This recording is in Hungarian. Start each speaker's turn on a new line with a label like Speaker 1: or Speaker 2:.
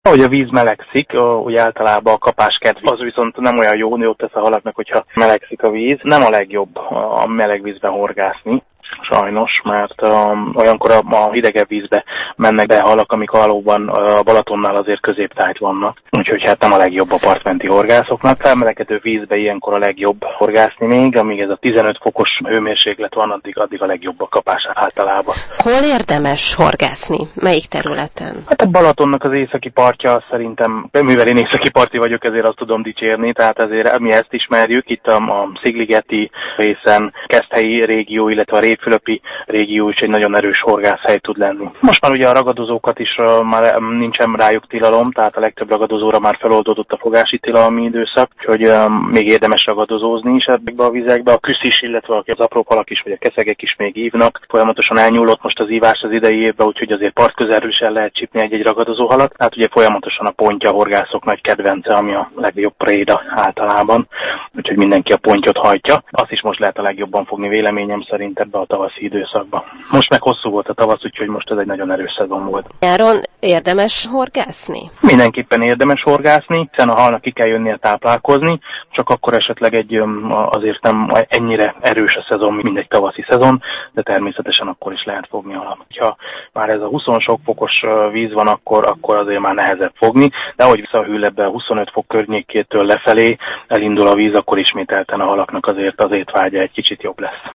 Speaker 1: Ahogy a víz melegszik, úgy általában a kapáskedv az viszont nem olyan jót tesz a halaknak, hogyha melegszik a víz. Nem a legjobb a meleg vízben horgászni. Sajnos, mert olyankor a hidegebb vízbe mennek be halak, amik valóban a Balatonnál azért középtájt vannak. Úgyhogy hát nem a legjobb a partmenti horgászoknak. Felmelegedő vízbe ilyenkor a legjobb horgászni még, amíg ez a 15 fokos hőmérséklet van, addig a legjobb a kapás általában.
Speaker 2: Hol érdemes horgászni? Melyik területen?
Speaker 1: Hát a Balatonnak az északi partja szerintem, mivel én északi parti vagyok, ezért azt tudom dicsérni, tehát ezért mi ezt ismerjük. Itt a Szigligeti részen, Keszthelyi régió, illetve a Révfülöpi régió is egy nagyon erős horgászhely tud lenni. Most már ugye a ragadozókat is már nincsen rájuk tilalom, tehát a legtöbb ragadozóra már feloldódott a fogási tilalmi időszak, úgyhogy még érdemes ragadozózni is ebbe a vizekbe. A küsz is, illetve az apró halak is, vagy a keszegek is még ívnak. Folyamatosan elnyúlott most az ívás az idei évben, úgyhogy azért part közelről is el lehet csípni egy ragadozó halat. Hát ugye folyamatosan a pontja a horgászok nagy kedvence, ami a legjobb préda általában, úgyhogy mindenki a pontyot hajtja. Azt is most lehet a legjobban fogni véleményem szerint ebbe a tavaszi időszakban. Most meg hosszú volt a tavasz, úgyhogy most ez egy nagyon erős szezon volt.
Speaker 2: Nyáron érdemes horgászni?
Speaker 1: Mindenképpen érdemes horgászni, hiszen a halnak ki kell jönnie táplálkozni, csak akkor esetleg azért nem ennyire erős a szezon, mint egy tavaszi szezon, de természetesen akkor is lehet fogni halat. Ha már ez a 20 sok fokos víz van, akkor azért már nehezebb fogni, de ahogy visszahűl ebbe a 25 fok környékétől lefelé elindul a víz, akkor ismételten a halaknak azért az étvágya egy kicsit jobb lesz.